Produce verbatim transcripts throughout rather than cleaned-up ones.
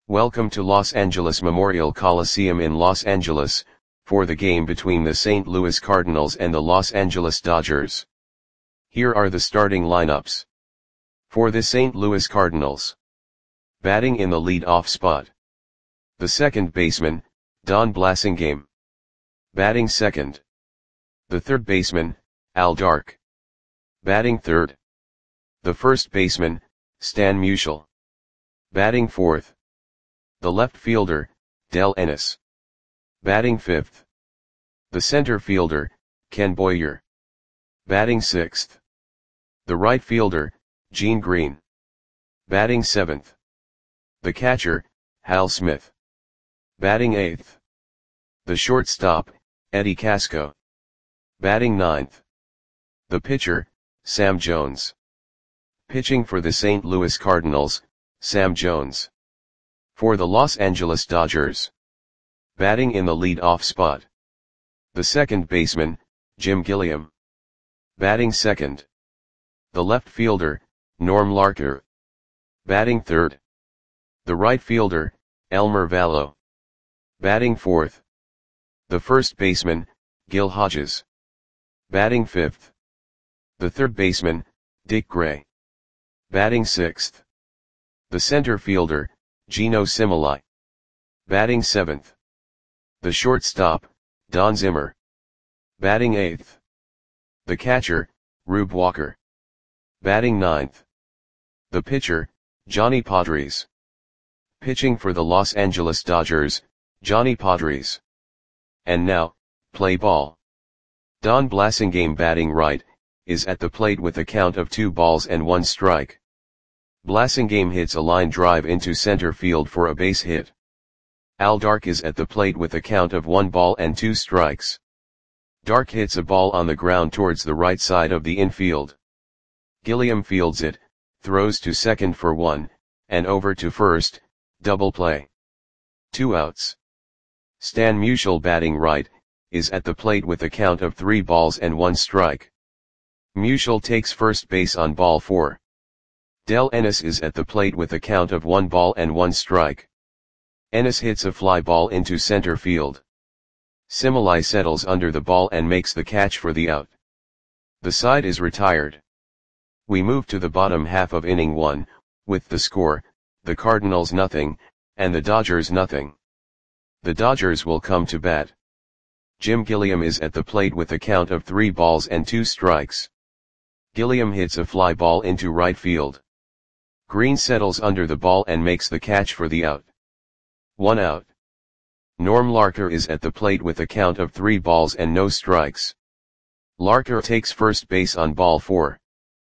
Welcome to Los Angeles Memorial Coliseum in Los Angeles, for the game between the Saint Louis Cardinals and the Los Angeles Dodgers. Here are the starting lineups. For the Saint Louis Cardinals. Batting in the lead-off spot. The second baseman, Don Blasingame. Batting second. The third baseman, Al Dark. Batting third. The first baseman, Stan Musial. Batting fourth. The left fielder, Del Ennis. Batting fifth. The center fielder, Ken Boyer. Batting sixth. The right fielder, Gene Green. Batting seventh. The catcher, Hal Smith. Batting eighth. The shortstop, Eddie Casco. Batting ninth. The pitcher, Sam Jones. Pitching for the Saint Louis Cardinals, Sam Jones. For the Los Angeles Dodgers. Batting in the lead-off spot. The second baseman, Jim Gilliam. Batting second. The left fielder, Norm Larker. Batting third. The right fielder, Elmer Vallo. Batting fourth. The first baseman, Gil Hodges. Batting fifth. The third baseman, Dick Gray. Batting sixth. The center fielder, Geno Similai. Batting seventh. The shortstop, Don Zimmer. Batting eighth. The catcher, Rube Walker. Batting ninth. The pitcher, Johnny Podres. Pitching for the Los Angeles Dodgers, Johnny Podres. And now, play ball. Don Blasingame batting right, is at the plate with a count of two balls and one strike. Blasingame hits a line drive into center field for a base hit. Al Dark is at the plate with a count of one ball and two strikes. Dark hits a ball on the ground towards the right side of the infield. Gilliam fields it, throws to second for one, and over to first, double play. Two outs. Stan Musial batting right, is at the plate with a count of three balls and one strike. Musial takes first base on ball four. Del Ennis is at the plate with a count of one ball and one strike. Ennis hits a fly ball into center field. Similai settles under the ball and makes the catch for the out. The side is retired. We move to the bottom half of inning one, with the score, the Cardinals nothing, and the Dodgers nothing. The Dodgers will come to bat. Jim Gilliam is at the plate with a count of three balls and two strikes. Gilliam hits a fly ball into right field. Green settles under the ball and makes the catch for the out. One out. Norm Larker is at the plate with a count of three balls and no strikes. Larker takes first base on ball four.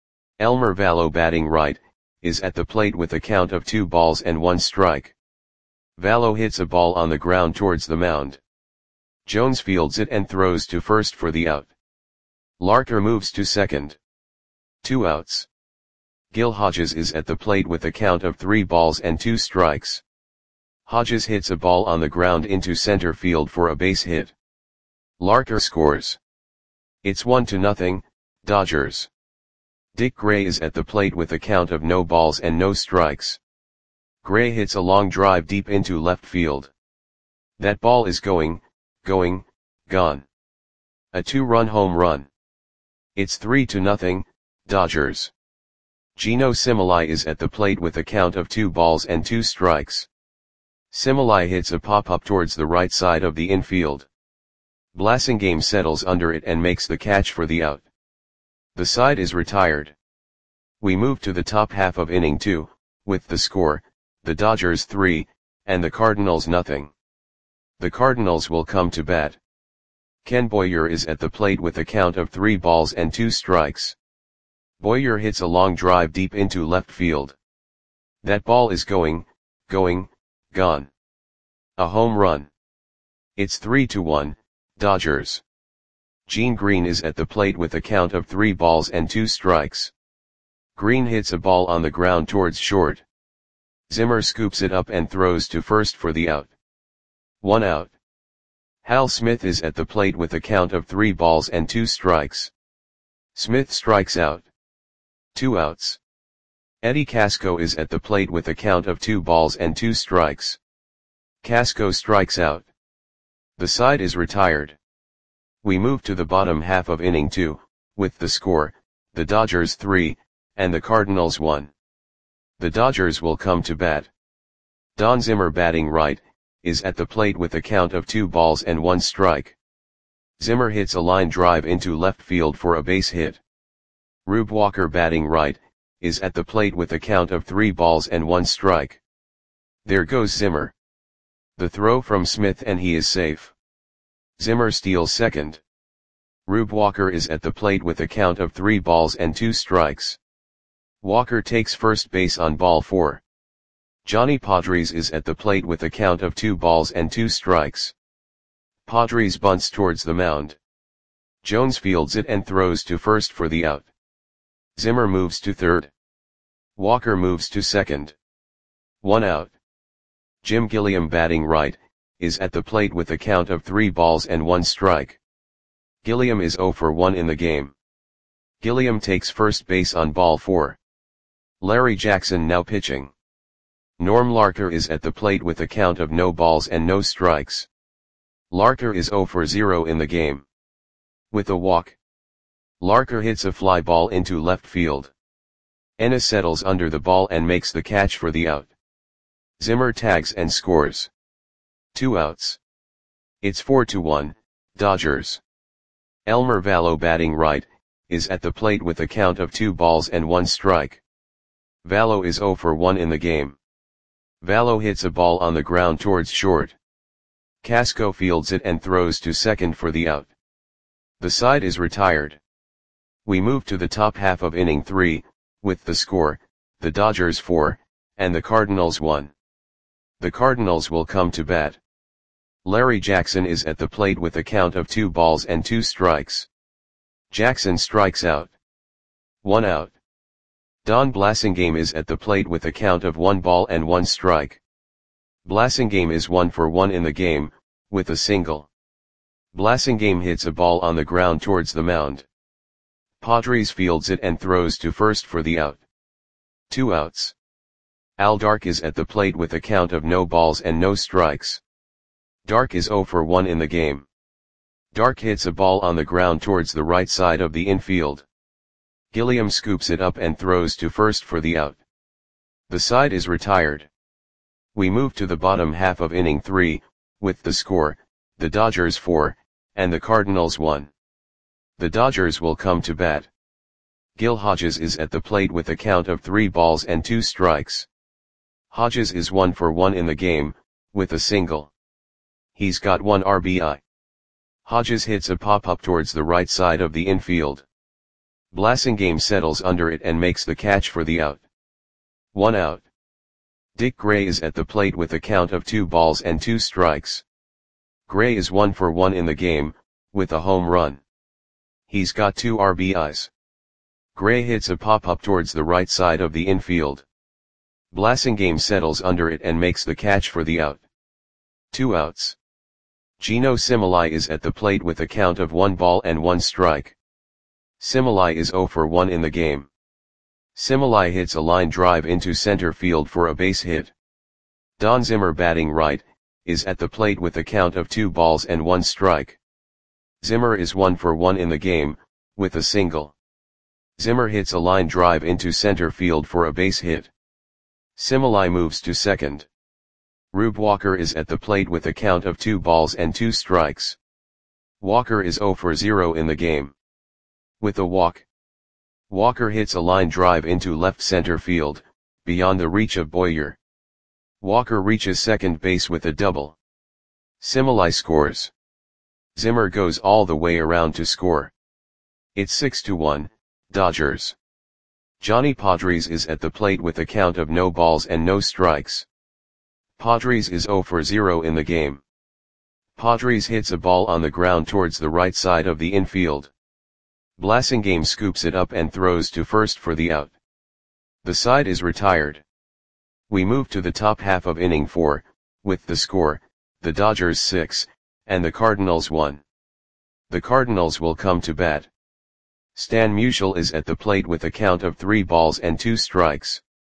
Elmer Vallo batting right, is at the plate with a count of two balls and one strike. Vallo hits a ball on the ground towards the mound. Jones fields it and throws to first for the out. Larker moves to second. Two outs. Gil Hodges is at the plate with a count of three balls and two strikes. Hodges hits a ball on the ground into center field for a base hit. Larker scores. It's one to nothing, Dodgers. Dick Gray is at the plate with a count of no balls and no strikes. Gray hits a long drive deep into left field. That ball is going, going, gone. A two-run home run. It's three to nothing, Dodgers. Geno Similai is at the plate with a count of two balls and two strikes. Similai hits a pop-up towards the right side of the infield. Blasingame settles under it and makes the catch for the out. The side is retired. We move to the top half of inning two, with the score, the Dodgers three, and the Cardinals nothing. The Cardinals will come to bat. Ken Boyer is at the plate with a count of three balls and two strikes. Boyer hits a long drive deep into left field. That ball is going, going, gone. A home run. It's three to one, Dodgers. Gene Green is at the plate with a count of three balls and two strikes. Green hits a ball on the ground towards short. Zimmer scoops it up and throws to first for the out. One out. Hal Smith is at the plate with a count of three balls and two strikes. Smith strikes out. Two outs. Eddie Casco is at the plate with a count of two balls and two strikes. Casco strikes out. The side is retired. We move to the bottom half of inning two, with the score, the Dodgers three, and the Cardinals one. The Dodgers will come to bat. Don Zimmer, batting right, is at the plate with a count of two balls and one strike. Zimmer hits a line drive into left field for a base hit. Rube Walker, batting right, is at the plate with a count of three balls and one strike. There goes Zimmer. The throw from Smith and he is safe. Zimmer steals second. Rube Walker is at the plate with a count of three balls and two strikes. Walker takes first base on ball four. Johnny Padres is at the plate with a count of two balls and two strikes. Padres bunts towards the mound. Jones fields it and throws to first for the out. Zimmer moves to third. Walker moves to second. One out. Jim Gilliam, batting right, is at the plate with a count of three balls and one strike. Gilliam is zero for one in the game. Gilliam takes first base on ball four. Larry Jackson now pitching. Norm Larker is at the plate with a count of no balls and no strikes. Larker is zero for zero in the game. With a walk, Larker hits a fly ball into left field. Ennis settles under the ball and makes the catch for the out. Zimmer tags and scores. Two outs. It's four to one, Dodgers. Elmer Vallo, batting right, is at the plate with a count of two balls and one strike. Vallo is zero for one in the game. Vallo hits a ball on the ground towards short. Casco fields it and throws to second for the out. The side is retired. We move to the top half of inning three, with the score, the Dodgers four, and the Cardinals one. The Cardinals will come to bat. Larry Jackson is at the plate with a count of two balls and two strikes. Jackson strikes out. One out. Don Blasingame is at the plate with a count of one ball and one strike. Blasingame is one for one in the game, with a single. Blasingame hits a ball on the ground towards the mound. Padres fields it and throws to first for the out. Two outs. Al Dark is at the plate with a count of no balls and no strikes. Dark is zero for one in the game. Dark hits a ball on the ground towards the right side of the infield. Gilliam scoops it up and throws to first for the out. The side is retired. We move to the bottom half of inning three, with the score, the Dodgers four, and the Cardinals one. The Dodgers will come to bat. Gil Hodges is at the plate with a count of three balls and two strikes. Hodges is one for one in the game, with a single. He's got one R B I. Hodges hits a pop-up towards the right side of the infield. Blasingame settles under it and makes the catch for the out. One out. Dick Gray is at the plate with a count of two balls and two strikes. Gray is one for one in the game, with a home run. He's got two R B Is. Gray hits a pop-up towards the right side of the infield. Blasingame settles under it and makes the catch for the out. Two outs. Gino Similai is at the plate with a count of one ball and one strike. Similai is zero for one in the game. Similai hits a line drive into center field for a base hit. Don Zimmer, batting right, is at the plate with a count of two balls and one strike. Zimmer is one for one in the game, with a single. Zimmer hits a line drive into center field for a base hit. Similai moves to second. Rube Walker is at the plate with a count of two balls and two strikes. Walker is zero for zero in the game. With a walk, Walker hits a line drive into left center field, beyond the reach of Boyer. Walker reaches second base with a double. Similai scores. Zimmer goes all the way around to score. It's six to one, Dodgers. Johnny Padres is at the plate with a count of no balls and no strikes. Padres is zero for zero in the game. Padres hits a ball on the ground towards the right side of the infield. Blasingame scoops it up and throws to first for the out. The side is retired. We move to the top half of inning four, with the score, the Dodgers six, and the Cardinals one. The Cardinals will come to bat. Stan Musial is at the plate with a count of three balls and two strikes.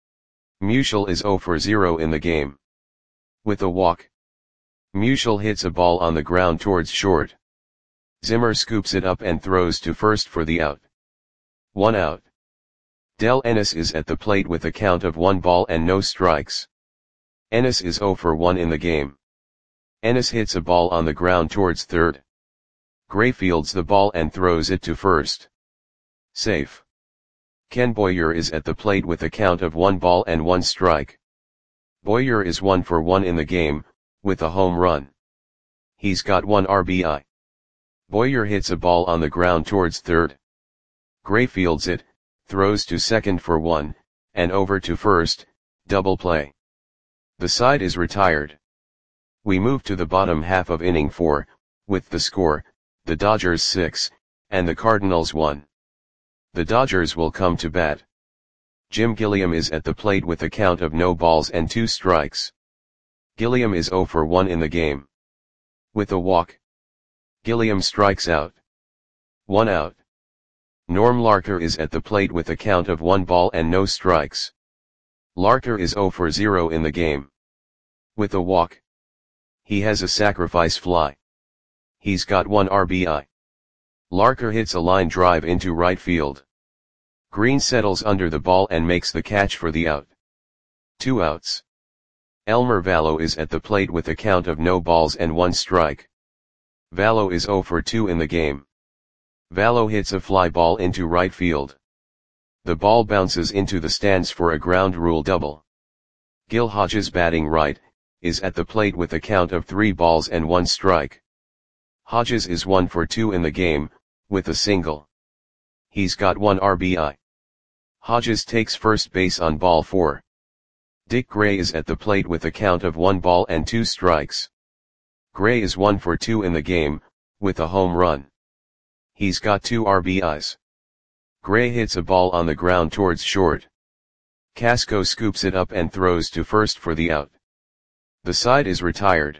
Musial is zero for zero in the game. With a walk, Musial hits a ball on the ground towards short. Zimmer scoops it up and throws to first for the out. One out. Del Ennis is at the plate with a count of one ball and no strikes. Ennis is zero for one in the game. Ennis hits a ball on the ground towards third. Gray fields the ball and throws it to first. Safe. Ken Boyer is at the plate with a count of one ball and one strike. Boyer is one for one in the game, with a home run. He's got one R B I. Boyer hits a ball on the ground towards third. Gray fields it, throws to second for one, and over to first, double play. The side is retired. We move to the bottom half of inning four, with the score, the Dodgers six, and the Cardinals one. The Dodgers will come to bat. Jim Gilliam is at the plate with a count of no balls and two strikes. Gilliam is zero for one in the game. With a walk, Gilliam strikes out. One out. Norm Larker is at the plate with a count of one ball and no strikes. Larker is zero for zero in the game. With a walk, he has a sacrifice fly. He's got one R B I. Larker hits a line drive into right field. Green settles under the ball and makes the catch for the out. Two outs. Elmer Vallo is at the plate with a count of no balls and one strike. Vallo is zero for two in the game. Vallo hits a fly ball into right field. The ball bounces into the stands for a ground rule double. Gil Hodges, batting right, is at the plate with a count of three balls and one strike. Hodges is one for two in the game, with a single. He's got one R B I. Hodges takes first base on ball four. Dick Gray is at the plate with a count of one ball and two strikes. Gray is one for two in the game, with a home run. He's got two R B Is. Gray hits a ball on the ground towards short. Casco scoops it up and throws to first for the out. The side is retired.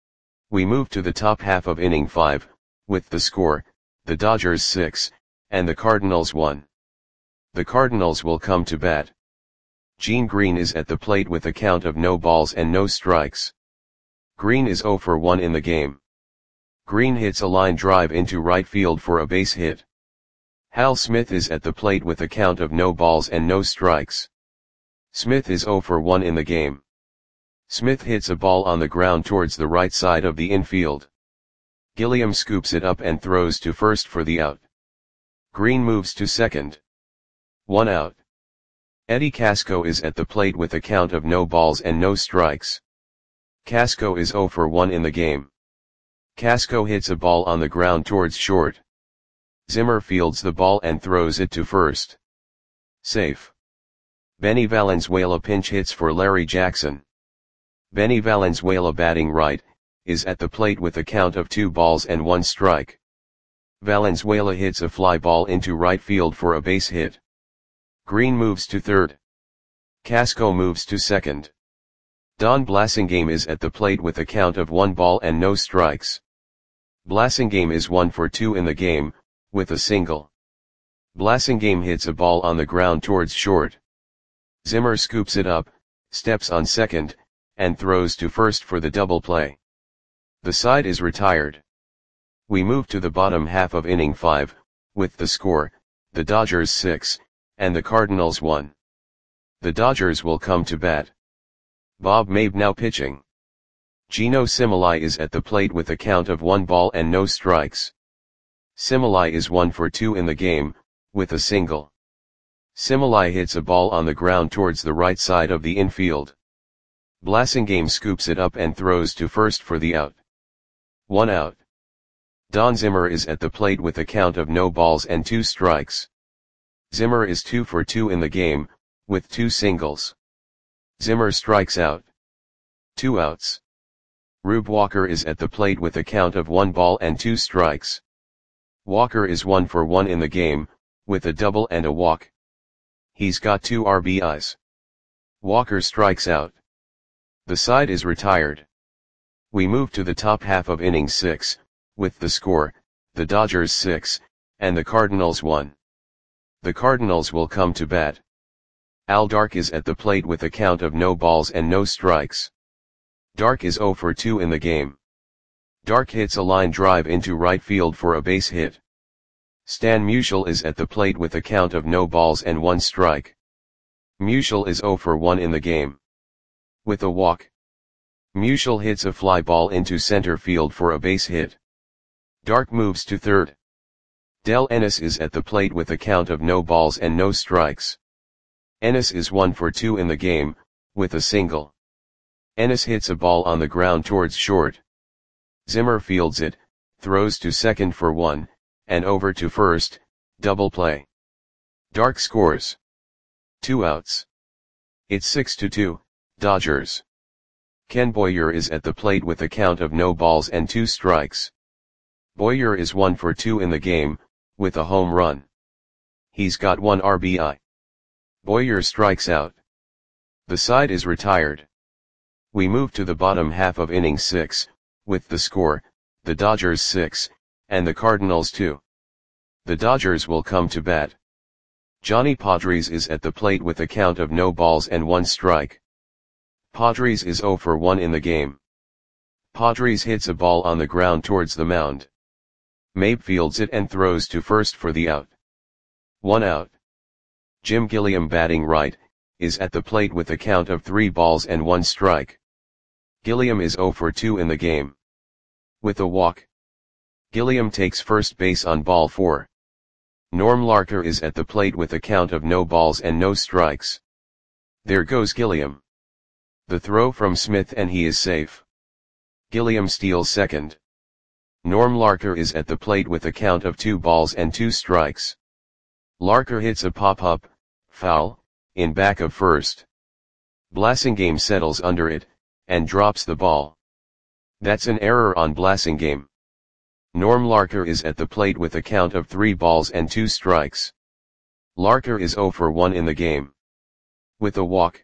We move to the top half of inning five, with the score, the Dodgers six, and the Cardinals one. The Cardinals will come to bat. Gene Green is at the plate with a count of no balls and no strikes. Green is zero for one in the game. Green hits a line drive into right field for a base hit. Hal Smith is at the plate with a count of no balls and no strikes. Smith is zero for one in the game. Smith hits a ball on the ground towards the right side of the infield. Gilliam scoops it up and throws to first for the out. Green moves to second. One out. Eddie Casco is at the plate with a count of no balls and no strikes. Casco is zero for one in the game. Casco hits a ball on the ground towards short. Zimmer fields the ball and throws it to first. Safe. Benny Valenzuela pinch hits for Larry Jackson. Benny Valenzuela, batting right, is at the plate with a count of two balls and one strike. Valenzuela hits a fly ball into right field for a base hit. Green moves to third. Casco moves to second. Don Blasingame is at the plate with a count of one ball and no strikes. Blasingame is one for two in the game, with a single. Blasingame hits a ball on the ground towards short. Zimmer scoops it up, steps on second, and throws to first for the double play. The side is retired. We move to the bottom half of inning five, with the score, the Dodgers six, and the Cardinals one. The Dodgers will come to bat. Bob Mabe now pitching. Gino Similai is at the plate with a count of one ball and no strikes. Similai is one for two in the game, with a single. Similai hits a ball on the ground towards the right side of the infield. Blasingame scoops it up and throws to first for the out. One out. Don Zimmer is at the plate with a count of no balls and two strikes. Zimmer is two for two in the game, with two singles. Zimmer strikes out. Two outs. Rube Walker is at the plate with a count of one ball and two strikes. Walker is one for one in the game, with a double and a walk. He's got two R B Is. Walker strikes out. The side is retired. We move to the top half of inning six, with the score, the Dodgers six, and the Cardinals one. The Cardinals will come to bat. Al Dark is at the plate with a count of no balls and no strikes. Dark is zero for two in the game. Dark hits a line drive into right field for a base hit. Stan Musial is at the plate with a count of no balls and one strike. Musial is zero for one in the game. With a walk. Musial hits a fly ball into center field for a base hit. Dark moves to third. Del Ennis is at the plate with a count of no balls and no strikes. Ennis is one for two in the game, with a single. Ennis hits a ball on the ground towards short. Zimmer fields it, throws to second for one, and over to first, double play. Dark scores. Two outs. It's six to two, Dodgers. Ken Boyer is at the plate with a count of no balls and two strikes. Boyer is one for two in the game, with a home run. He's got one R B I. Boyer strikes out. The side is retired. We move to the bottom half of inning six, with the score, the Dodgers six, and the Cardinals two. The Dodgers will come to bat. Johnny Padres is at the plate with a count of no balls and one strike. Padres is zero for one in the game. Padres hits a ball on the ground towards the mound. Mabe fields it and throws to first for the out. One out. Jim Gilliam, batting right, is at the plate with a count of three balls and one strike. Gilliam is zero for two in the game. With a walk. Gilliam takes first base on ball four. Norm Larker is at the plate with a count of no balls and no strikes. There goes Gilliam. The throw from Smith and he is safe. Gilliam steals second. Norm Larker is at the plate with a count of two balls and two strikes. Larker hits a pop-up, foul, in back of first. Blasingame settles under it, and drops the ball. That's an error on Blasingame. Norm Larker is at the plate with a count of three balls and two strikes. Larker is zero for one in the game. With a walk.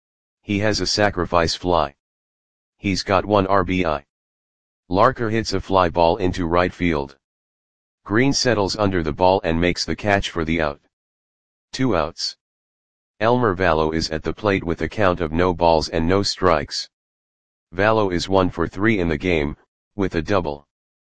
He has a sacrifice fly. He's got one R B I. Larker hits a fly ball into right field. Green settles under the ball and makes the catch for the out. Two outs. Elmer Vallo is at the plate with a count of no balls and no strikes. Vallo is one for three in the game, with a double.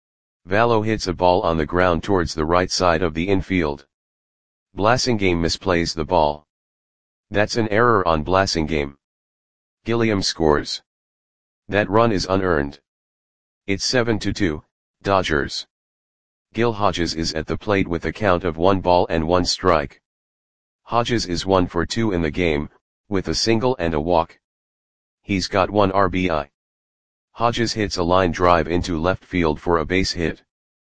Vallo hits a ball on the ground towards the right side of the infield. Blasingame misplays the ball. That's an error on Blasingame. Gilliam scores. That run is unearned. It's seven to two, Dodgers. Gil Hodges is at the plate with a count of one ball and one strike. Hodges is one for two in the game, with a single and a walk. He's got one R B I. Hodges hits a line drive into left field for a base hit.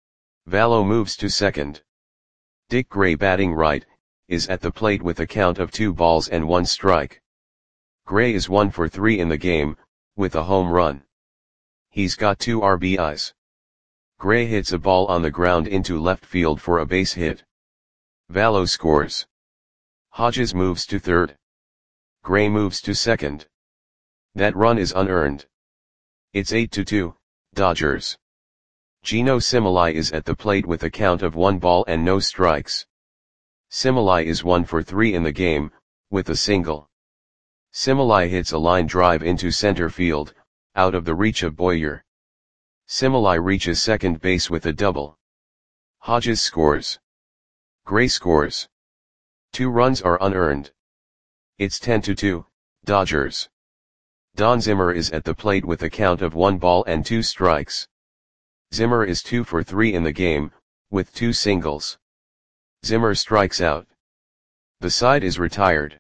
Vallo moves to second. Dick Gray, batting right, is at the plate with a count of two balls and one strike. Gray is one for three in the game, with a home run. He's got two R B Is. Gray hits a ball on the ground into left field for a base hit. Vallo scores. Hodges moves to third. Gray moves to second. That run is unearned. It's eight to two, Dodgers. Gino Similai is at the plate with a count of one ball and no strikes. Similai is one for three in the game, with a single. Similai hits a line drive into center field, out of the reach of Boyer. Similai reaches second base with a double. Hodges scores. Gray scores. Two runs are unearned. It's ten to two, Dodgers. Don Zimmer is at the plate with a count of one ball and two strikes. Zimmer is two for three in the game, with two singles. Zimmer strikes out. The side is retired.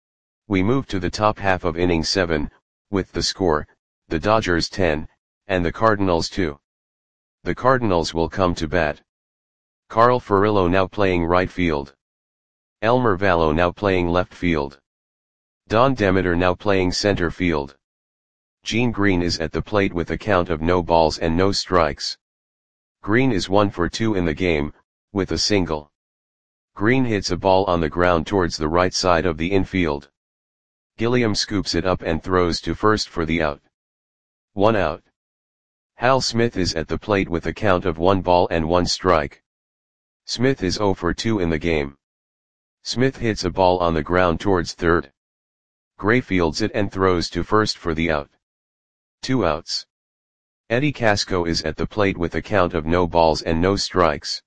We move to the top half of inning seven, with the score, the Dodgers ten, and the Cardinals two. The Cardinals will come to bat. Carl Furillo now playing right field. Elmer Vallo now playing left field. Don Demeter now playing center field. Gene Green is at the plate with a count of no balls and no strikes. Green is one for two in the game, with a single. Green hits a ball on the ground towards the right side of the infield. Gilliam scoops it up and throws to first for the out. One out. Hal Smith is at the plate with a count of one ball and one strike. Smith is zero for two in the game. Smith hits a ball on the ground towards third. Gray fields it and throws to first for the out. Two outs. Eddie Casco is at the plate with a count of no balls and no strikes.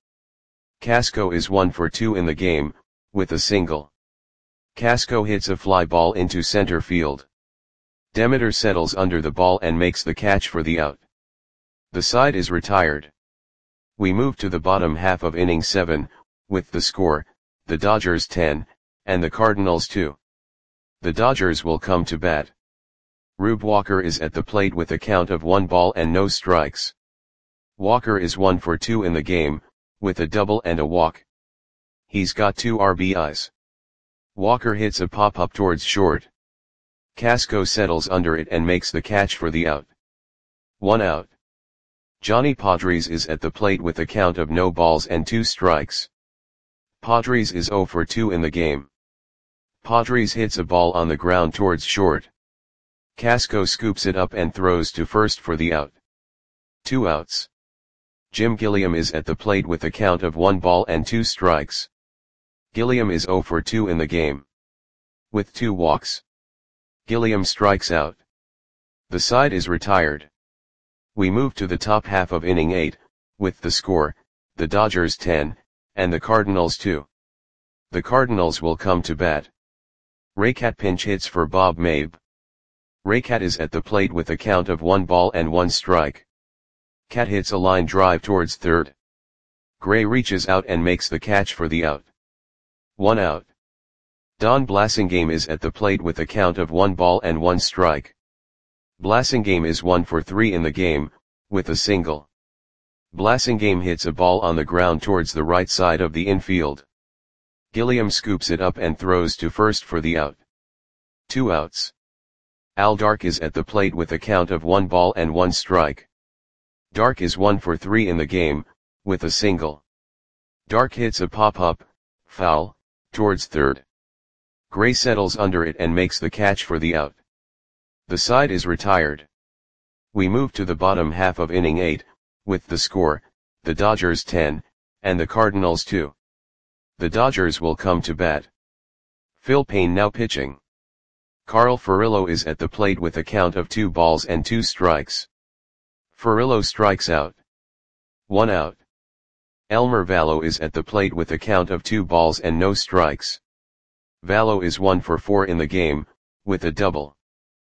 Casco is one for two in the game, with a single. Casco hits a fly ball into center field. Demeter settles under the ball and makes the catch for the out. The side is retired. We move to the bottom half of inning seven, with the score, the Dodgers ten, and the Cardinals two. The Dodgers will come to bat. Rube Walker is at the plate with a count of one ball and no strikes. Walker is one for two in the game, with a double and a walk. He's got two R B Is. Walker hits a pop-up towards short. Casco settles under it and makes the catch for the out. One out. Johnny Padres is at the plate with a count of no balls and two strikes. Padres is zero for two in the game. Padres hits a ball on the ground towards short. Casco scoops it up and throws to first for the out. Two outs. Jim Gilliam is at the plate with a count of one ball and two strikes. Gilliam is zero for two in the game. With two walks. Gilliam strikes out. The side is retired. We move to the top half of inning eight, with the score, the Dodgers ten, and the Cardinals two. The Cardinals will come to bat. Raycat pinch hits for Bob Mabe. Raycat is at the plate with a count of one ball and one strike. Cat hits a line drive towards third. Gray reaches out and makes the catch for the out. One out. Don Blasingame is at the plate with a count of one ball and one strike. Blasingame is one for three in the game, with a single. Blasingame hits a ball on the ground towards the right side of the infield. Gilliam scoops it up and throws to first for the out. Two outs. Al Dark is at the plate with a count of one ball and one strike. Dark is one for three in the game, with a single. Dark hits a pop-up, foul, towards third. Gray settles under it and makes the catch for the out. The side is retired. We move to the bottom half of inning eight, with the score, the Dodgers ten, and the Cardinals two. The Dodgers will come to bat. Phil Payne now pitching. Carl Furillo is at the plate with a count of two balls and two strikes. Furillo strikes out. One out. Elmer Vallo is at the plate with a count of two balls and no strikes. Vallo is one for four in the game, with a double.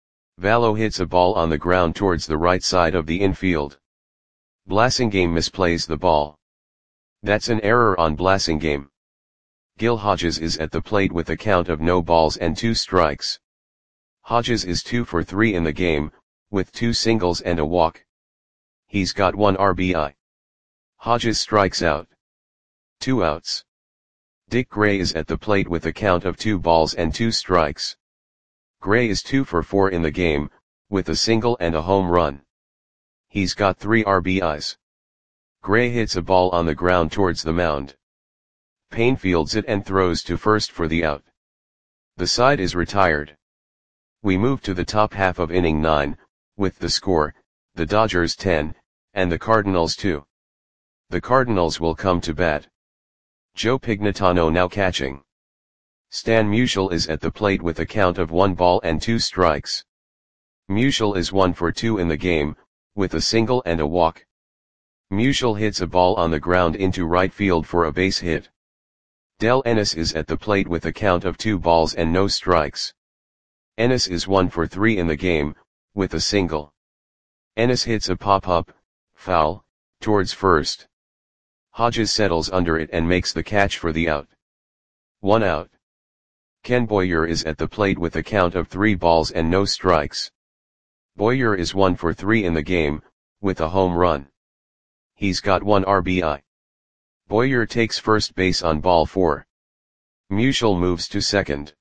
Vallo hits a ball on the ground towards the right side of the infield. Blasingame misplays the ball. That's an error on Blasingame. Gil Hodges is at the plate with a count of no balls and two strikes. Hodges is two for three in the game, with two singles and a walk. He's got one R B I. Hodges strikes out. Two outs. Dick Gray is at the plate with a count of two balls and two strikes. Gray is two for four in the game, with a single and a home run. He's got three R B Is. Gray hits a ball on the ground towards the mound. Payne fields it and throws to first for the out. The side is retired. We move to the top half of inning nine, with the score, the Dodgers ten, and the Cardinals two. The Cardinals will come to bat. Joe Pignatano now catching. Stan Musial is at the plate with a count of one ball and two strikes. Musial is one for two in the game, with a single and a walk. Musial hits a ball on the ground into right field for a base hit. Del Ennis is at the plate with a count of two balls and no strikes. Ennis is one for three in the game, with a single. Ennis hits a pop-up, foul, towards first. Hodges settles under it and makes the catch for the out. One out. Ken Boyer is at the plate with a count of three balls and no strikes. Boyer is one for three in the game, with a home run. He's got one R B I. Boyer takes first base on ball four. Musial moves to second.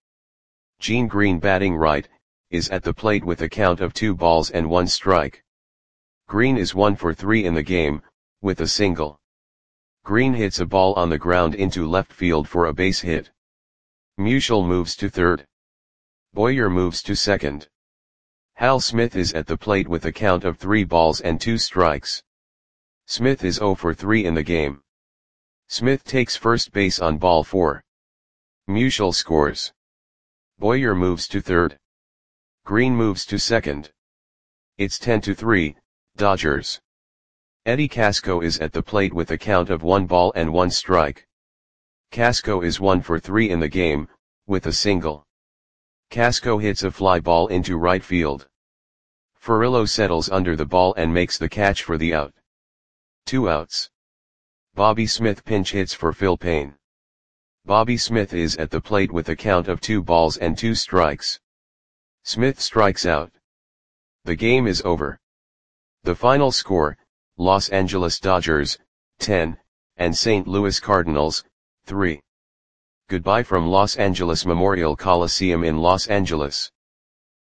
Gene Green, batting right, is at the plate with a count of two balls and one strike. Green is one for three in the game, with a single. Green hits a ball on the ground into left field for a base hit. Musial moves to third. Boyer moves to second. Hal Smith is at the plate with a count of three balls and two strikes. Smith is zero for three in the game. Smith takes first base on ball four. Musial scores. Boyer moves to third. Green moves to second. It's ten to three, Dodgers. Eddie Casco is at the plate with a count of one ball and one strike. Casco is one for three in the game, with a single. Casco hits a fly ball into right field. Furillo settles under the ball and makes the catch for the out. Two outs. Bobby Smith pinch hits for Phil Payne. Bobby Smith is at the plate with a count of two balls and two strikes. Smith strikes out. The game is over. The final score, Los Angeles Dodgers, ten, and Saint Louis Cardinals, three. Goodbye from Los Angeles Memorial Coliseum in Los Angeles.